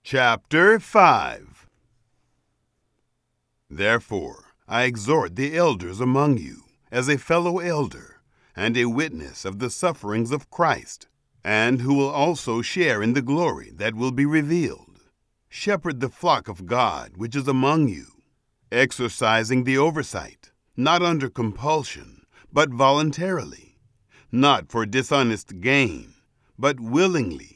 Chapter 5. Therefore I exhort the elders among you, as a fellow elder, and a witness of the sufferings of Christ, and who will also share in the glory that will be revealed. Shepherd the flock of God which is among you, exercising the oversight, not under compulsion, but voluntarily, not for dishonest gain, but willingly,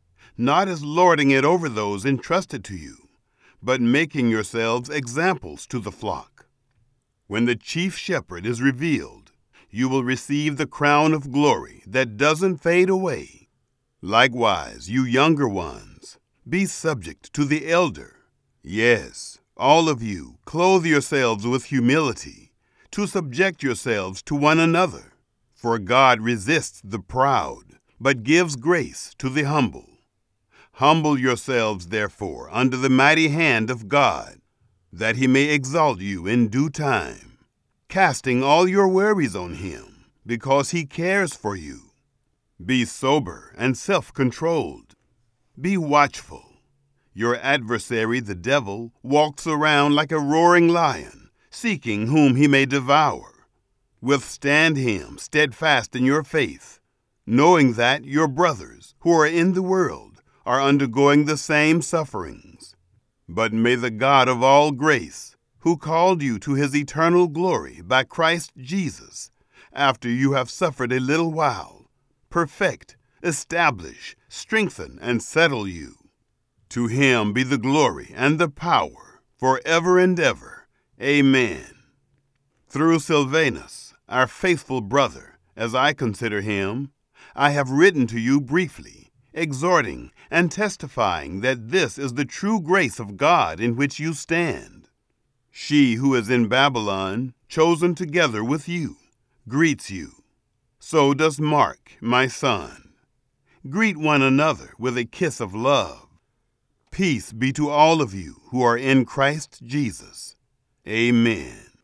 not as lording it over those entrusted to you, but making yourselves examples to the flock. When the chief shepherd is revealed, you will receive the crown of glory that doesn't fade away. Likewise, you younger ones, be subject to the elder. Yes, all of you, clothe yourselves with humility, to subject yourselves to one another. For God resists the proud, but gives grace to the humble. Humble yourselves, therefore, under the mighty hand of God, that he may exalt you in due time, casting all your worries on him, because he cares for you. Be sober and self-controlled. Be watchful. Your adversary, the devil, walks around like a roaring lion, seeking whom he may devour. Withstand him, steadfast in your faith, knowing that your brothers, who are in the world, are undergoing the same sufferings. But may the God of all grace, who called you to his eternal glory by Christ Jesus, after you have suffered a little while, perfect, establish, strengthen, and settle you. To him be the glory and the power forever and ever. Amen. Through Silvanus, our faithful brother, as I consider him, I have written to you briefly, exhorting and testifying that this is the true grace of God in which you stand. She who is in Babylon, chosen together with you, greets you. So does Mark, my son. Greet one another with a kiss of love. Peace be to all of you who are in Christ Jesus. Amen.